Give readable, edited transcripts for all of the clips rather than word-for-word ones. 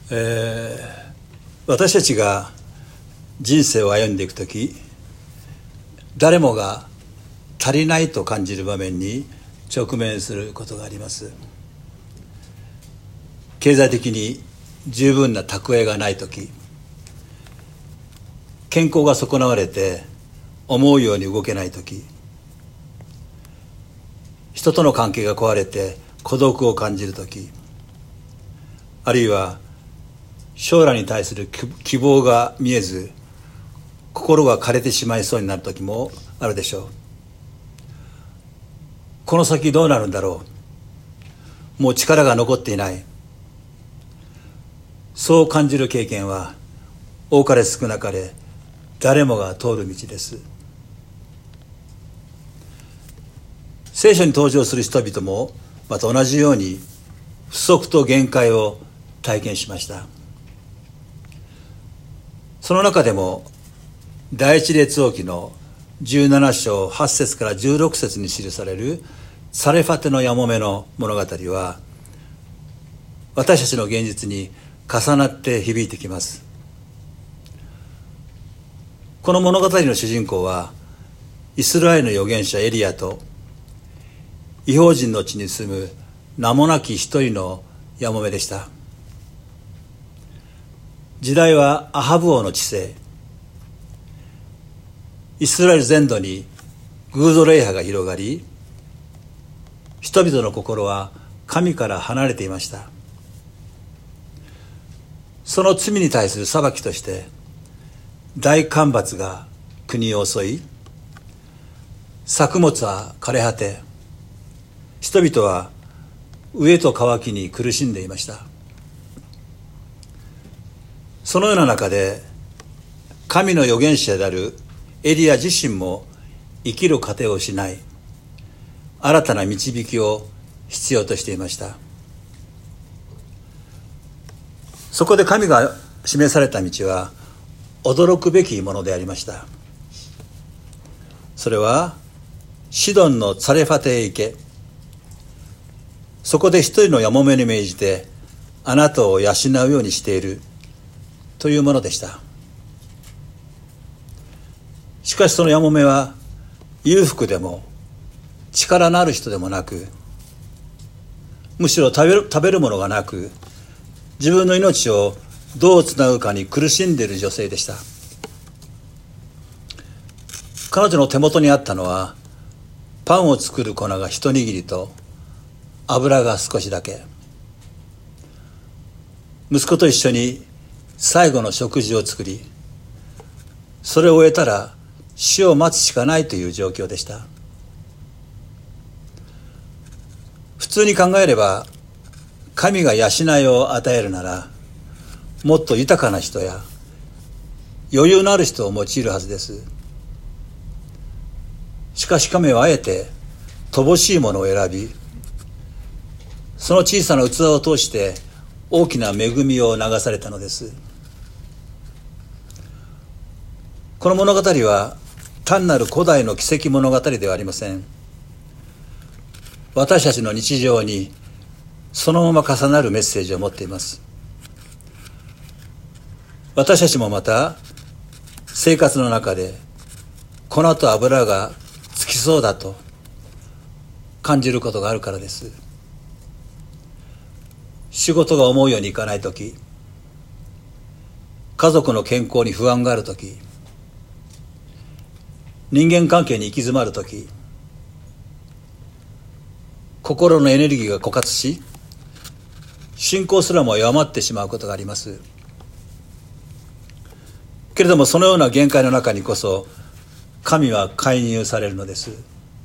私たちが人生を歩んでいくとき、誰もが足りないと感じる場面に直面することがあります。経済的に十分な蓄えがないとき、健康が損なわれて思うように動けないとき、人との関係が壊れて孤独を感じるとき、あるいは将来に対する希望が見えず心が枯れてしまいそうになる時もあるでしょう。この先どうなるんだろう、もう力が残っていない、そう感じる経験は多かれ少なかれ誰もが通る道です。聖書に登場する人々もまた同じように不足と限界を体験しました。その中でも第一列王記の17章8節から16節に記されるサレファテのやもめの物語は、私たちの現実に重なって響いてきます。この物語の主人公はイスラエルの預言者エリアと異邦人の地に住む名もなき一人のやもめでした。時代はアハブ王の治世。イスラエル全土に偶像礼拝が広がり、人々の心は神から離れていました。その罪に対する裁きとして大干ばつが国を襲い、作物は枯れ果て、人々は飢えと渇きに苦しんでいました。そのような中で神の預言者であるエリア自身も生きる糧を失い、新たな導きを必要としていました。そこで神が示された道は驚くべきものでありました。それはシドンのツァレファテへ行け、そこで一人のやもめに命じてあなたを養うようにしているというものでした。しかしそのやもめは裕福でも力のある人でもなく、むしろ食べるものがなく、自分の命をどうつなぐかに苦しんでいる女性でした。彼女の手元にあったのはパンを作る粉が一握りと油が少しだけ。息子と一緒に最後の食事を作り、それを終えたら死を待つしかないという状況でした。普通に考えれば神が養いを与えるなら、もっと豊かな人や余裕のある人を用いるはずです。しかし神はあえて乏しいものを選び、その小さな器を通して大きな恵みを流されたのです。この物語は単なる古代の奇跡物語ではありません。私たちの日常にそのまま重なるメッセージを持っています。私たちもまた生活の中で粉と油がつきそうだと感じることがあるからです。仕事が思うようにいかないとき、家族の健康に不安があるとき、人間関係に行き詰まるとき、心のエネルギーが枯渇し、信仰すらも弱まってしまうことがあります。けれどもそのような限界の中にこそ神は介入されるのです。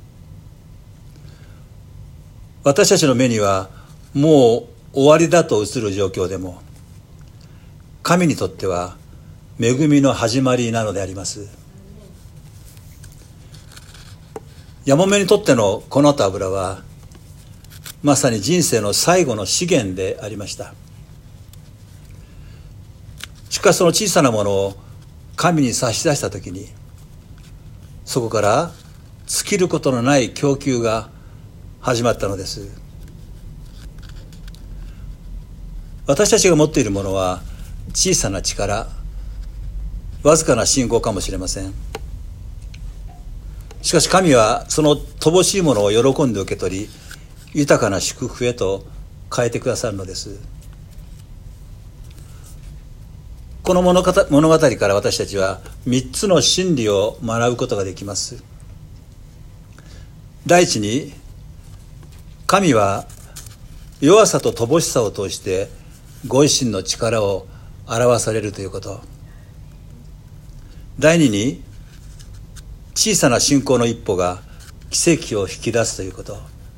私たちの目にはもう終わりだと映る状況でも、神にとっては恵みの始まりなのであります。やもめにとっての粉と油はまさに人生の最後の資源でありました。しかしその小さなものを神に差し出したときに、そこから尽きることのない供給が始まったのです。 私たちが持っているものは小さな力、わずかな信仰かもしれません。しかし神はその乏しいものを喜んで受け取り、豊かな祝福へと変えてくださるのです。この物語から私たちは3つの真理を学ぶことができます。第一に、神は弱さと乏しさを通してご自身の力を表されるということ。第二に、小さな信仰の一歩が奇跡を引き出すということ。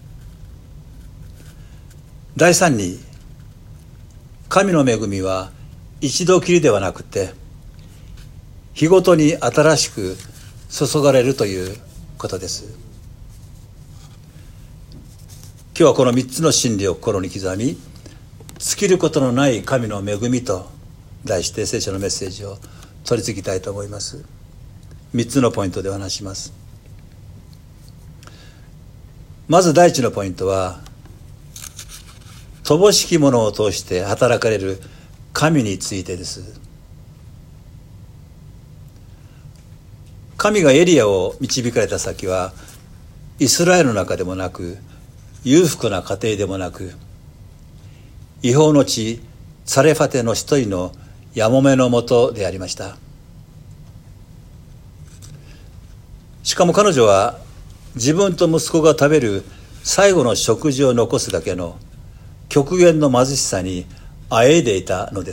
第三に、神の恵みは一度きりではなくて日ごとに新しく注がれるということです。今日はこの3つの真理を心に刻み、尽きることのない神の恵みと題して聖書のメッセージを取り次ぎたいと思います。3つのポイントでお話します。まず第一のポイントは、乏しきものを通して働かれる神についてです。神がエリアを導かれた先はイスラエルの中でもなく、裕福な家庭でもなく、異邦の地サレファテの一人のやもめのもとでありました。しかも彼女は自分と息子が食べる最後の食事を残すだけの極限の貧しさにあえいでいたのです。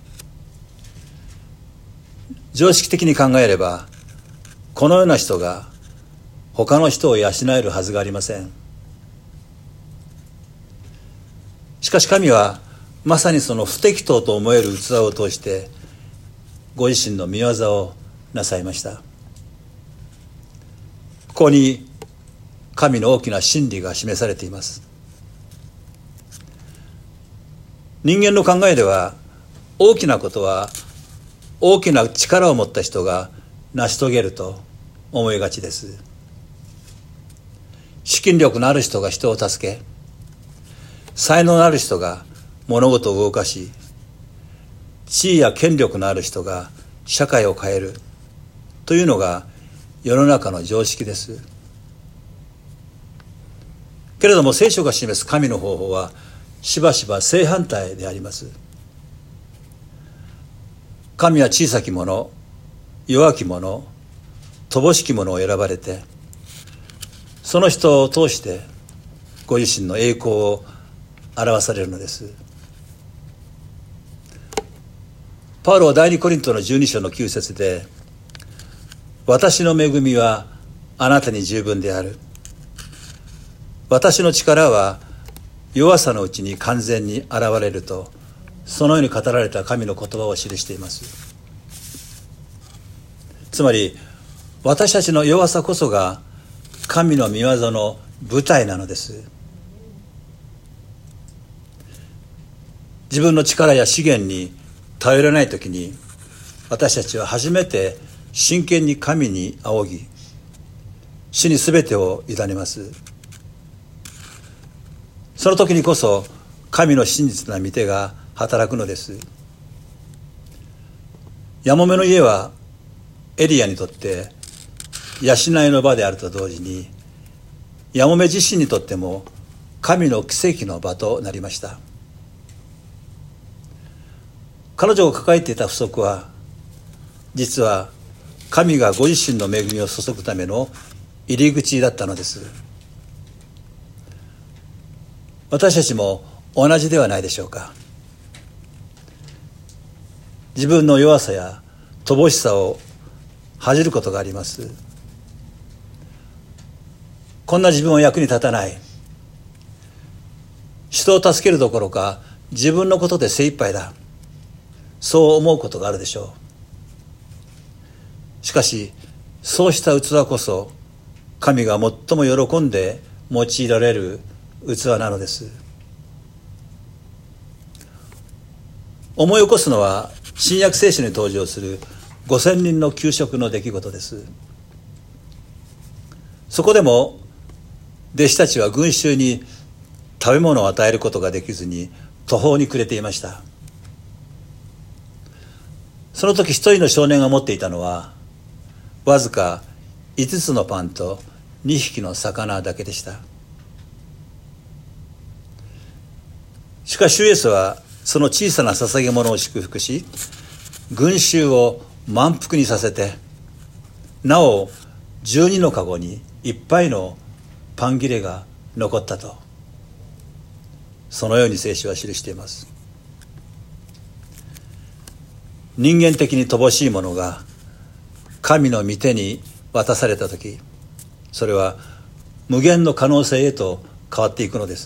常識的に考えれば、このような人が他の人を養えるはずがありません。しかし神はまさにその不適当と思える器を通してご自身の御業をなさいました。ここに神の大きな真理が示されています。人間の考えでは、大きなことは大きな力を持った人が成し遂げると思いがちです。資金力のある人が人を助け、才能のある人が物事を動かし、地位や権力のある人が社会を変えるというのが世の中の常識です。けれども聖書が示す神の方法はしばしば正反対であります。神は小さき者、弱き者、乏しき者を選ばれて、その人を通してご自身の栄光を表されるのです。パウロは第二コリントの12章の9節で、私の恵みはあなたに十分である。私の力は弱さのうちに完全に現れると、そのように語られた神の言葉を記しています。つまり私たちの弱さこそが神の御業の舞台なのです。自分の力や資源に頼れないときに、私たちは初めて真剣に神に仰ぎ、主にすべてを委ねます。その時にこそ神の真実な御手が働くのです。やもめの家はエリアにとって養いの場であると同時に、やもめ自身にとっても神の奇跡の場となりました。彼女が抱えていた不足は、実は神がご自身の恵みを注ぐための入り口だったのです。私たちも同じではないでしょうか。自分の弱さや乏しさを恥じることがあります。こんな自分は役に立たない、人を助けるどころか自分のことで精一杯だ、そう思うことがあるでしょう。しかしそうした器こそ神が最も喜んで用いられる器なのです。思い起こすのは新約聖書に登場する5000人の給食の出来事です。そこでも弟子たちは群衆に食べ物を与えることができずに途方に暮れていました。その時一人の少年が持っていたのはわずか5つのパンと2匹の魚だけでした。しかし主イエスはその小さな捧げ物を祝福し、群衆を満腹にさせて、なお12のかごにいっぱいのパン切れが残ったと、そのように聖書は記しています。人間的に乏しいものが神の御手に渡されたとき、それは無限の可能性へと変わっていくのです。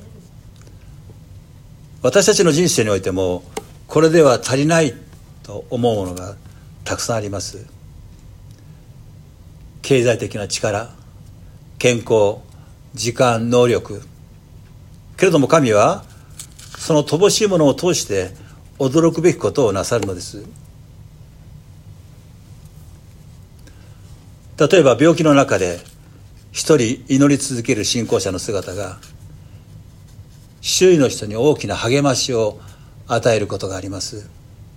私たちの人生においてもこれでは足りないと思うものがたくさんあります。経済的な力、健康、時間、能力。けれども神はその乏しいものを通して驚くべきことをなさるのです。例えば病気の中で一人祈り続ける信仰者の姿が周囲の人に大きな励ましを与えることがあります。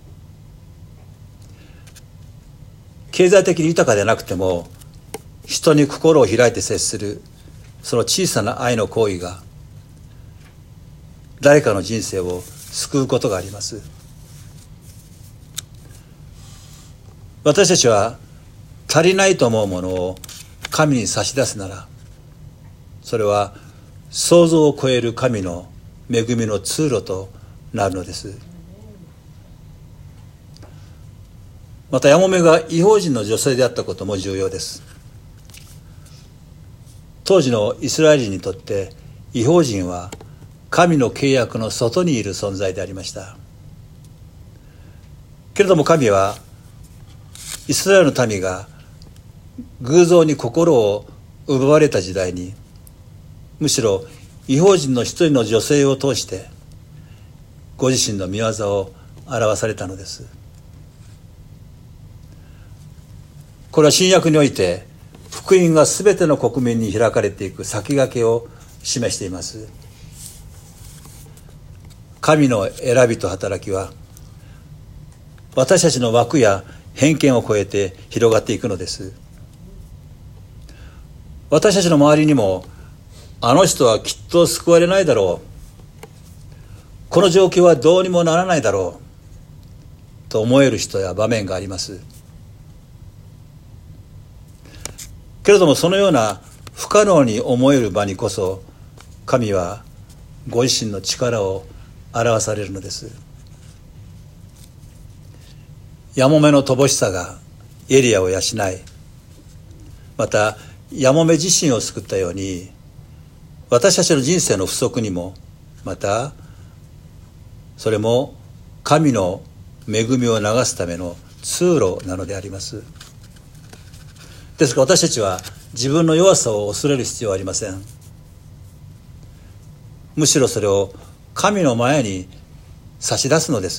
経済的に豊かでなくても人に心を開いて接するその小さな愛の行為が誰かの人生を救うことがあります。私たちは足りないと思うものを神に差し出すなら、それは想像を超える神の恵みの通路となるのです。またやもめが異邦人の女性であったことも重要です。当時のイスラエル人にとって異邦人は神の契約の外にいる存在でありました。けれども神はイスラエルの民が偶像に心を奪われた時代に、むしろ異邦人の一人の女性を通してご自身の御業を表されたのです。これは新約において福音がすべての国民に開かれていく先駆けを示しています。神の選びと働きは私たちの枠や偏見を超えて広がっていくのです。私たちの周りにもあの人はきっと救われないだろう、この状況はどうにもならないだろうと思える人や場面があります。けれどもそのような不可能に思える場にこそ神はご自身の力を表されるのです。やもめの乏しさがエリアを養い、またやもめ自身を救ったように私たちの人生の不足にもまたそれも神の恵みを流すための通路なのであります。ですから私たちは自分の弱さを恐れる必要はありません。むしろそれを神の前に差し出すのです。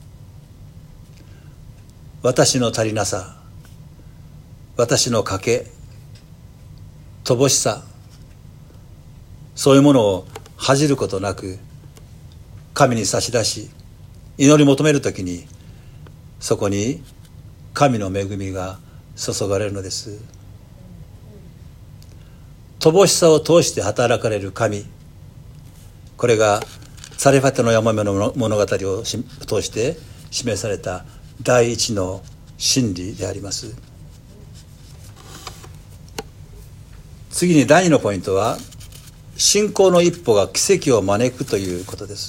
私の足りなさ、私の欠け、乏しさ、そういうものを恥じることなく神に差し出し祈り求めるときにそこに神の恵みが注がれるのです。乏しさを通して働かれる神、これがサレファテのヤモメの物語を通して示された第一の真理であります。次に第二のポイントは信仰の一歩が奇跡を招くということです。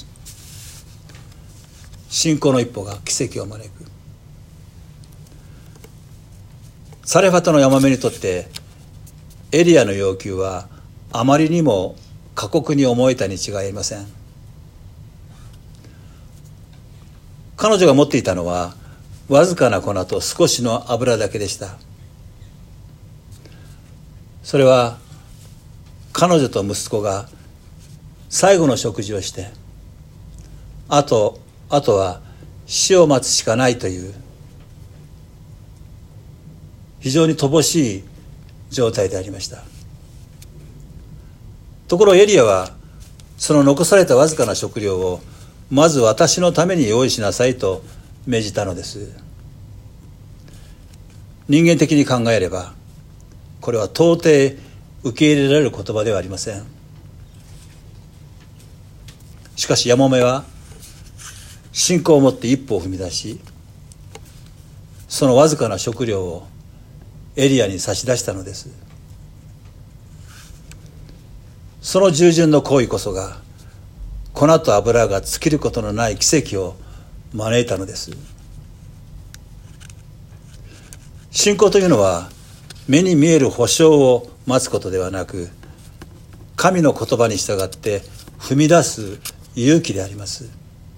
信仰の一歩が奇跡を招く。サレファテのヤモメにとってエリアの要求はあまりにも過酷に思えたに違いありません。彼女が持っていたのはわずかな粉と少しの油だけでした。それは彼女と息子が最後の食事をしてあとは死を待つしかないという非常に乏しい状態でありました。ところエリアはその残されたわずかな食料をまず私のために用意しなさいと命じたのです。人間的に考えればこれは到底受け入れられる言葉ではありません。しかしやもめは信仰を持って一歩を踏み出し、そのわずかな食料をエリアに差し出したのです。その従順の行為こそが粉と油が尽きることのない奇跡を招いたのです。信仰というのは目に見える保証を待つことではなく、神の言葉に従って踏み出す勇気であります。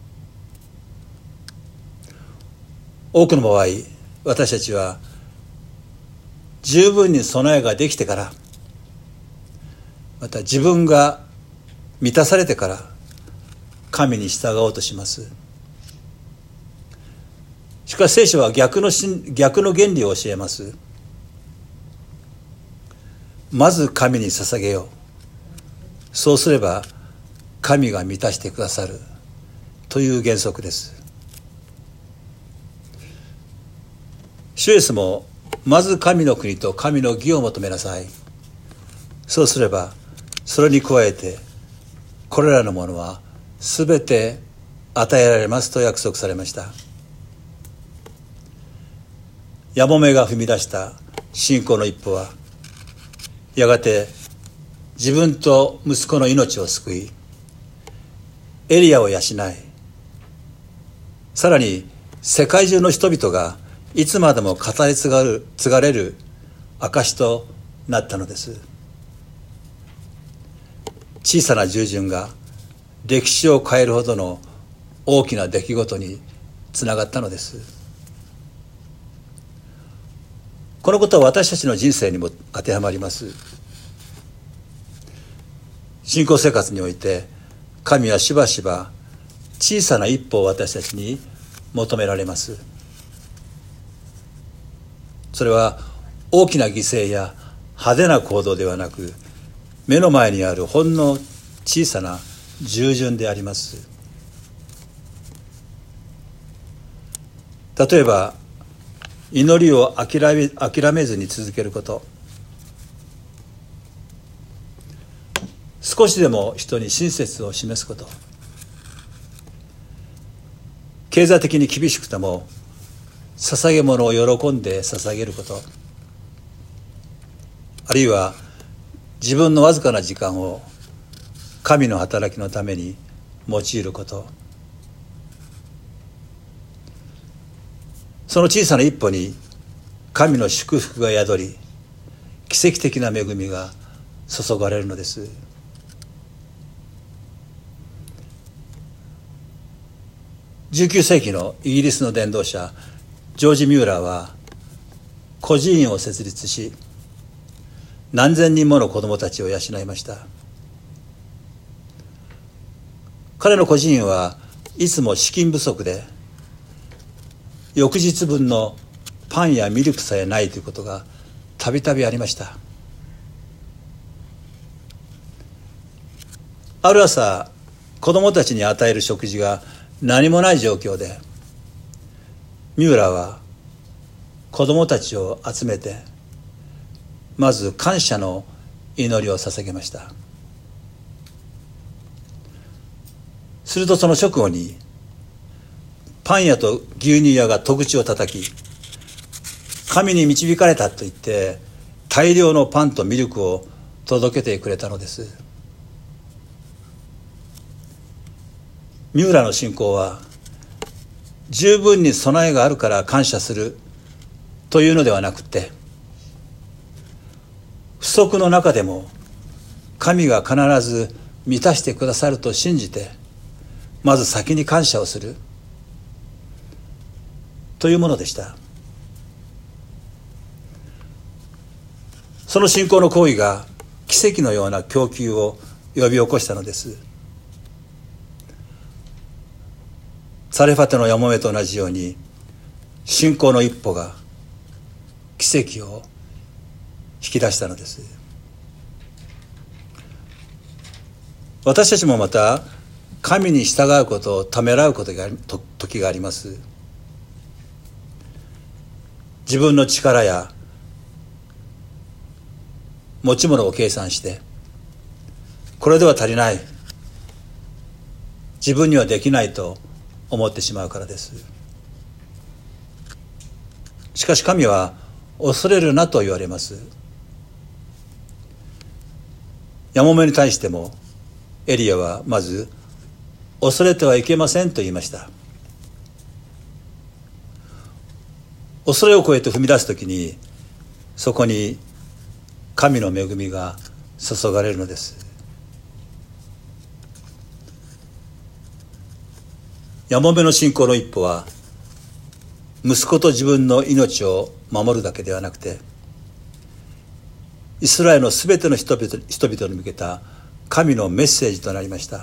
多くの場合、私たちは十分に備えができてから、また自分が満たされてから神に従おうとします。しかし聖書は逆の原理を教えます。まず神に捧げよう。そうすれば神が満たしてくださるという原則です。主イエスもまず神の国と神の義を求めなさい。そうすればそれに加えてこれらのものはすべて与えられますと約束されました。やもめが踏み出した信仰の一歩は、やがて自分と息子の命を救い、エリアを養い、さらに世界中の人々がいつまでも語り継がれる証となったのです。小さな従順が歴史を変えるほどの大きな出来事につながったのです。このことは私たちの人生にも当てはまります。信仰生活において神はしばしば小さな一歩を私たちに求められます。それは大きな犠牲や派手な行動ではなく、目の前にあるほんの小さな従順であります。例えば祈りを諦めずに続けること、少しでも人に親切を示すこと、経済的に厳しくても捧げ物を喜んで捧げること、あるいは自分のわずかな時間を神の働きのために用いること、その小さな一歩に神の祝福が宿り、奇跡的な恵みが注がれるのです。19世紀のイギリスの伝道者ジョージ・ミューラーは孤児院を設立し、何千人もの子どもたちを養いました。彼の孤児院はいつも資金不足で、翌日分のパンやミルクさえないということがたびたびありました。ある朝、子どもたちに与える食事が何もない状況で、ミューラーは子どもたちを集めて、まず感謝の祈りを捧げました。するとその直後に、パン屋と牛乳屋が戸口を叩き、神に導かれたと言って大量のパンとミルクを届けてくれたのです。ミューラの信仰は十分に備えがあるから感謝するというのではなくて、不足の中でも神が必ず満たしてくださると信じて、まず先に感謝をするというものでした。その信仰の行為が奇跡のような供給を呼び起こしたのです。サレファテのやもめと同じように、信仰の一歩が奇跡を引き出したのです。 私たちもまた神に従うことをためらう時があります。自分の力や持ち物を計算して、これでは足りない、自分にはできないと思ってしまうからです。しかし神は恐れるなと言われます。やもめに対してもエリアはまず恐れてはいけませんと言いました。恐れを超えて踏み出すときに、そこに神の恵みが注がれるのです。やもめの信仰の一歩は、息子と自分の命を守るだけではなくて、イスラエルのすべての人々に向けた神のメッセージとなりました。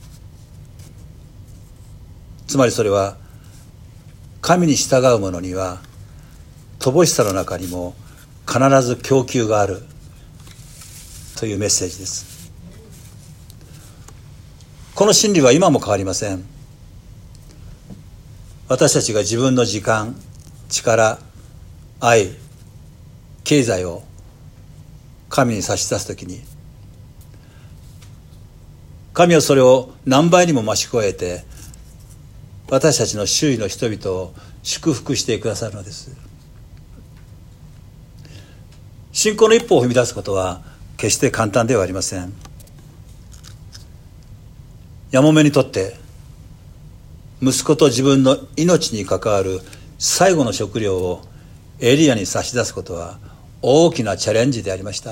つまりそれは、神に従う者には乏しさの中にも必ず供給があるというメッセージです。この真理は今も変わりません。私たちが自分の時間、力、愛、経済を神に差し出すときに、神はそれを何倍にも増し加えて、私たちの周囲の人々を祝福してくださるのです。信仰の一歩を踏み出すことは決して簡単ではありません。やもめにとって息子と自分の命に関わる最後の食料をエリアに差し出すことは大きなチャレンジでありました。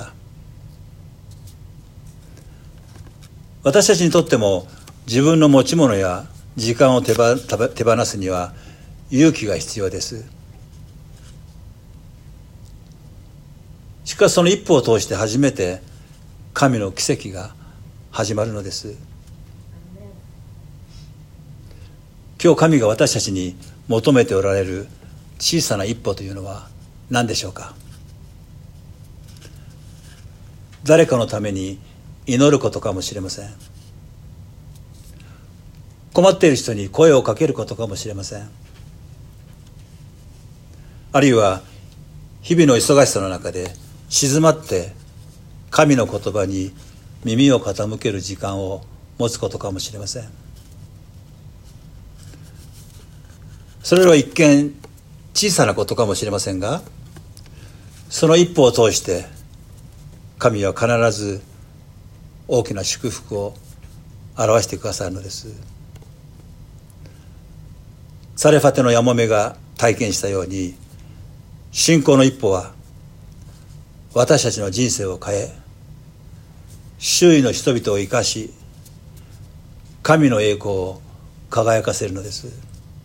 私たちにとっても自分の持ち物や時間を手放すには勇気が必要です。しかしその一歩を通して初めて神の奇跡が始まるのです。今日神が私たちに求めておられる小さな一歩というのは何でしょうか。誰かのために祈ることかもしれません。困っている人に声をかけることかもしれません。あるいは日々の忙しさの中で静まって神の言葉に耳を傾ける時間を持つことかもしれません。それらは一見小さなことかもしれませんが、その一歩を通して神は必ず大きな祝福を表してくださるのです。サレファテのやもめが体験したように、信仰の一歩は私たちの人生を変え、周囲の人々を生かし、神の栄光を輝かせるのです。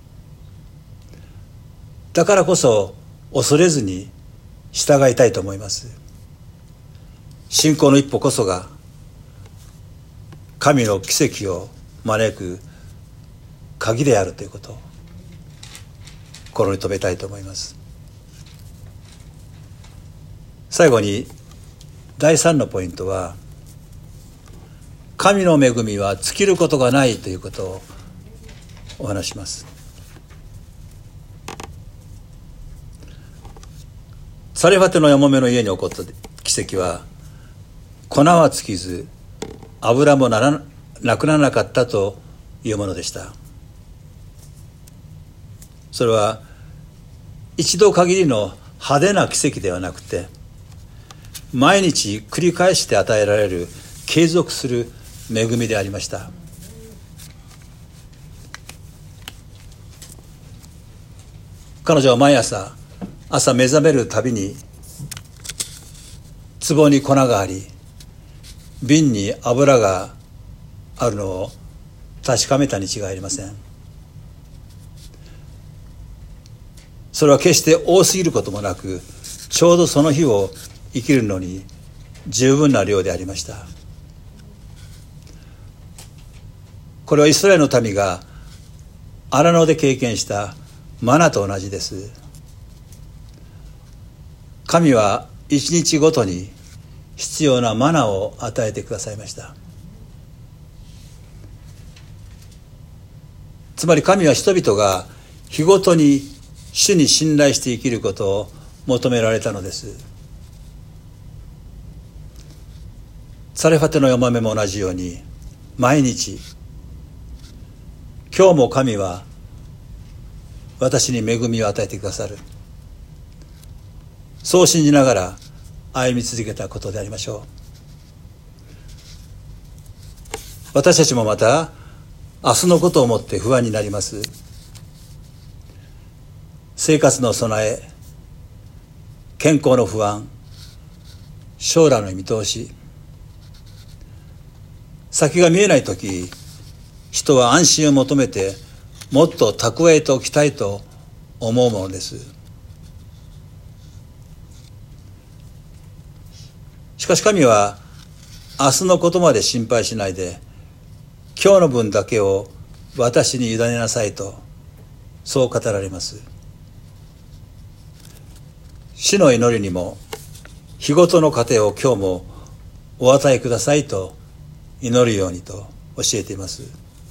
だからこそ恐れずに従いたいと思います。信仰の一歩こそが神の奇跡を招く鍵であるということを心に留めたいと思います。最後に第3のポイントは、神の恵みは尽きることがないということをお話します。サレファテのやもめの家に起こった奇跡は、粉は尽きず油もなくならなかったというものでした。それは一度限りの派手な奇跡ではなくて、毎日繰り返して与えられる継続する恵みでありました。彼女は毎朝目覚めるたびに、壺に粉があり瓶に油があるのを確かめたに違いありません。それは決して多すぎることもなく、ちょうどその日を生きるのに十分な量でありました。これはイスラエルの民が荒野で経験したマナと同じです。神は一日ごとに必要なマナを与えてくださいました。 つまり神は人々が日ごとに主に信頼して生きることを求められたのです。サレファテのヤマメも同じように、毎日、今日も神は私に恵みを与えてくださる、そう信じながら歩み続けたことでありましょう。私たちもまた明日のことを思って不安になります。生活の備え、健康の不安、将来の見通し、先が見えないとき、人は安心を求めてもっと蓄えておきたいと思うものです。しかし神は明日のことまで心配しないで、今日の分だけを私に委ねなさいと、そう語られます。主の祈りにも、日ごとの糧を今日もお与えくださいと祈るようにと教えています。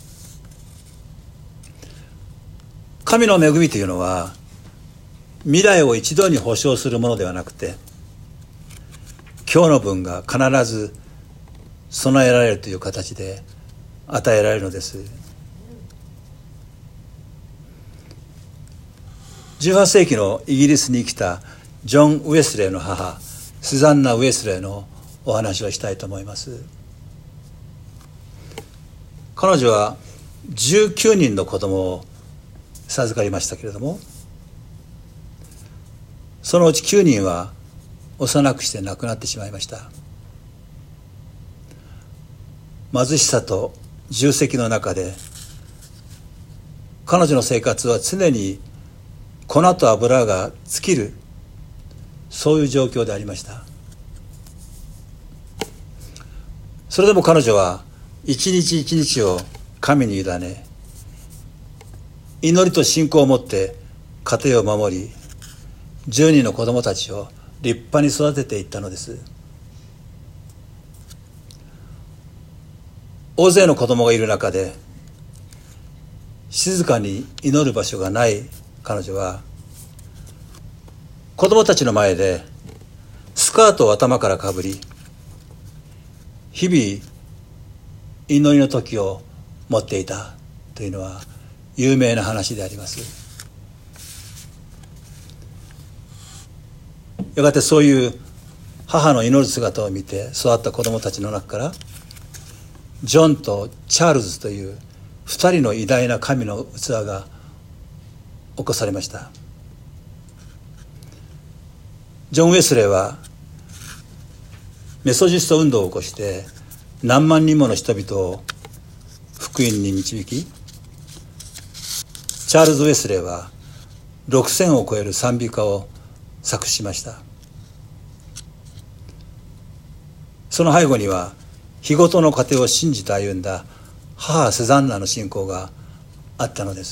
神の恵みというのは、未来を一度に保証するものではなくて、今日の分が必ず備えられるという形で与えられるのです。18世紀のイギリスに生きたジョン・ウェスレーの母、スザンナ・ウェスレーのお話をしたいと思います。彼女は19人の子供を授かりましたけれども、そのうち9人は幼くして亡くなってしまいました。貧しさと重責の中で、彼女の生活は常に粉と油が尽きる、そういう状況でありました。それでも彼女は一日一日を神に委ね、祈りと信仰を持って家庭を守り、10人の子供たちを立派に育てていったのです。大勢の子供がいる中で、静かに祈る場所がない彼女は、子供たちの前でスカートを頭からかぶり、日々祈りの時を持っていたというのは有名な話であります。やがてそういう母の祈る姿を見て育った子供たちの中から、ジョンとチャールズという2人の偉大な神の器が起こされました。ジョン・ウェスレーはメソジスト運動を起こして何万人もの人々を福音に導き、チャールズ・ウェスレーは6000を超える賛美歌を作詞しました。その背後には、日ごとの糧を信じて歩んだ母セザンナの信仰があったのです。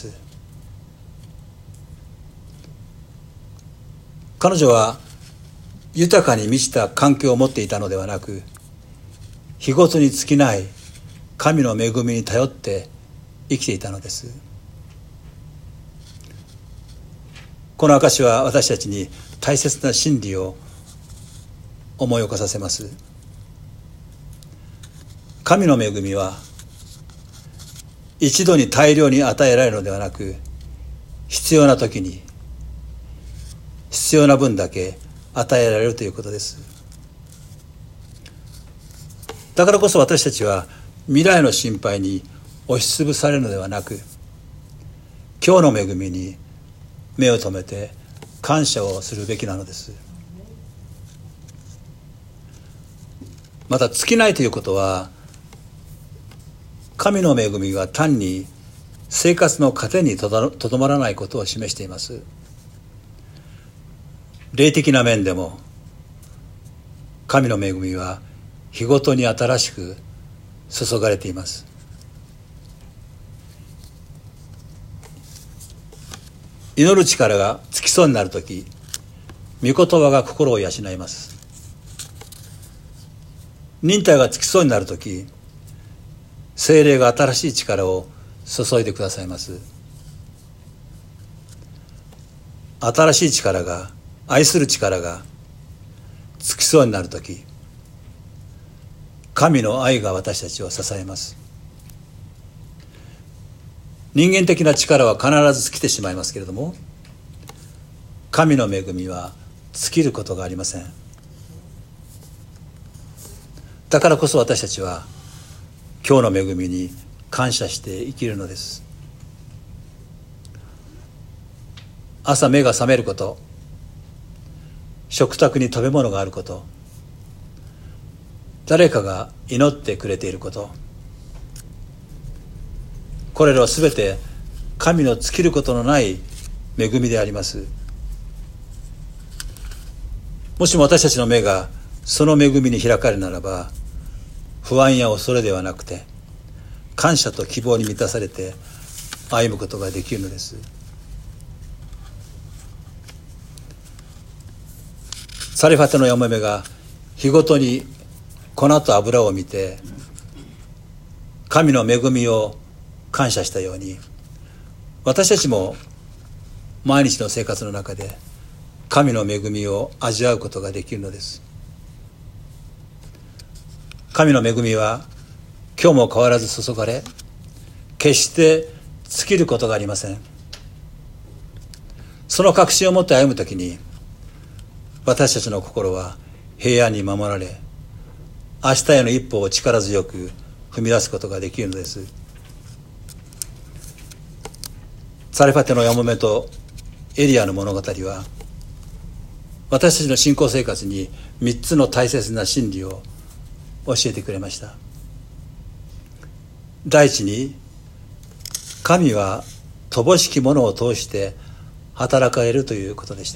彼女は豊かに満ちた環境を持っていたのではなく、日ごとに尽きない神の恵みに頼って生きていたのです。この証は私たちに大切な真理を思い起こさせます。神の恵みは一度に大量に与えられるのではなく、必要な時に必要な分だけ与えられるということです。だからこそ私たちは未来の心配に押しつぶされるのではなく、今日の恵みに目を留めて感謝をするべきなのです。また尽きないということは、神の恵みが単に生活の糧にとどまらないことを示しています。霊的な面でも、神の恵みは日ごとに新しく注がれています。祈る力が尽きそうになるとき、御言葉が心を養います。忍耐が尽きそうになるとき、聖霊が新しい力を注いでくださいます。新しい力が、愛する力がつきそうになるとき、神の愛が私たちを支えます。人間的な力は必ず尽きてしまいますけれども、神の恵みは尽きることがありません。だからこそ私たちは今日の恵みに感謝して生きるのです。朝目が覚めること、食卓に食べ物があること、誰かが祈ってくれていること、これらはすべて神の尽きることのない恵みであります。もしも私たちの目がその恵みに開かれるならば、不安や恐れではなくて感謝と希望に満たされて歩むことができるのです。サレファテのヤモメが日ごとに粉と油を見て神の恵みを感謝したように、私たちも毎日の生活の中で神の恵みを味わうことができるのです。神の恵みは今日も変わらず注がれ、決して尽きることがありません。その確信を持って歩むときに、私たちの心は平安に守られ、明日への一歩を力強く踏み出すことができるのです。サレファテのヤモメとエリアの物語は、私たちの信仰生活に3つの大切な真理を教えてくれました。第一に、神は乏しきものを通して働かれるということでした。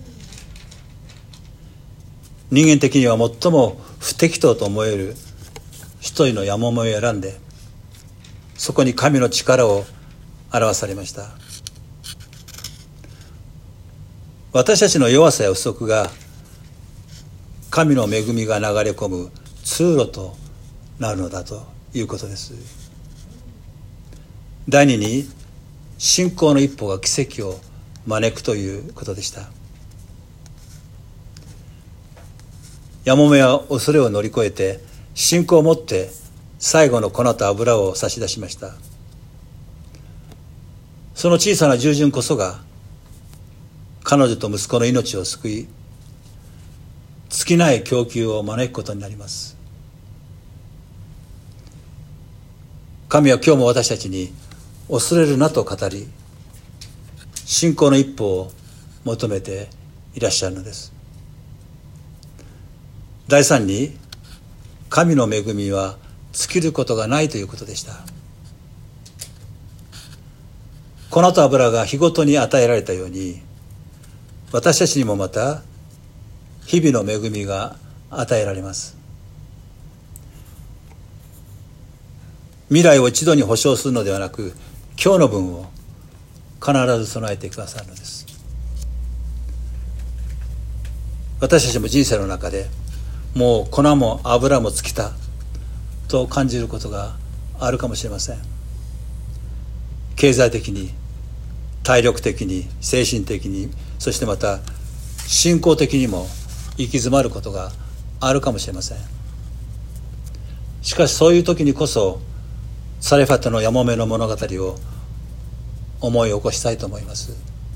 人間的には最も不適当と思える一人のヤモメを選んで、そこに神の力を表されました。私たちの弱さや不足が神の恵みが流れ込む通路となるのだということです。第二に、信仰の一歩が奇跡を招くということでした。ヤモメは恐れを乗り越えて信仰を持って最後の粉と油を差し出しました。その小さな従順こそが彼女と息子の命を救い、尽きない供給を招くことになります。神は今日も私たちに恐れるなと語り、信仰の一歩を求めていらっしゃるのです。第三に、神の恵みは尽きることがないということでした。粉と油が日ごとに与えられたように、私たちにもまた日々の恵みが与えられます。未来を一度に保証するのではなく、今日の分を必ず備えてくださるのです。私たちも人生の中でもう粉も油も尽きたと感じることがあるかもしれません。経済的に、体力的に、精神的に、そしてまた信仰的にも行き詰まることがあるかもしれません。しかしそういう時にこそサレファテのヤモメの物語を思い起こしたいと思います。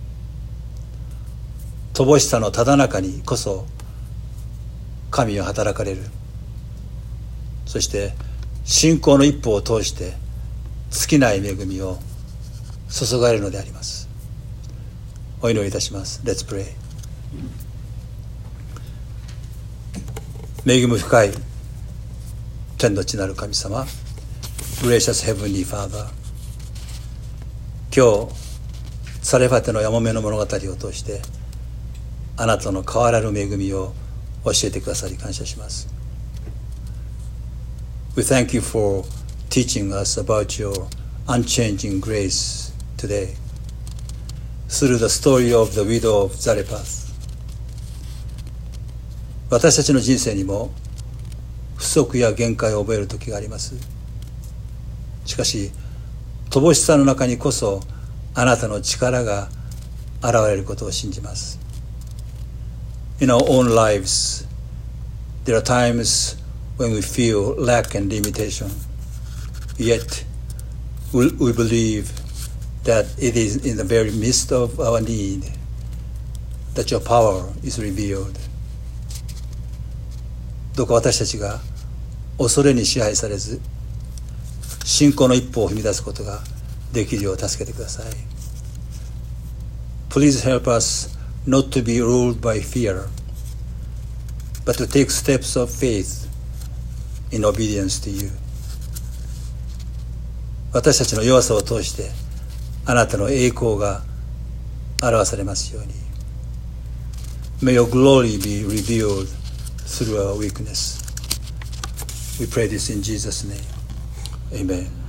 乏しさのただ中にこそ神は働かれる。そして信仰の一歩を通して尽きない恵みを注がれるのであります。お祈りいたします。 Let's pray。 恵み深い天の地なる神様、 Gracious Heavenly Father、 今日サレファテのヤモメの物語を通してあなたの変わらぬ恵みを教えてくださり感謝します。 We thank you for teaching us about your unchanging grace today through the story of the widow of Zarephath。 私たちの人生にも不足や限界を覚える時があります。しかし乏しさの中にこそあなたの力が現れることを信じます。In our own lives, there are times when we feel lack and limitation. Yet, we believe that it is in the very midst of our need that your power is revealed. どうか私たちが恐れに支配されず、信仰の一歩を踏み出すことができるよう助けてください。Please help us not to be ruled by fear, but to take steps of faith in obedience to you. 私たちの弱さを通してあなたの栄光が表されますように。May your glory be revealed through our weakness. We pray this in Jesus' name. Amen.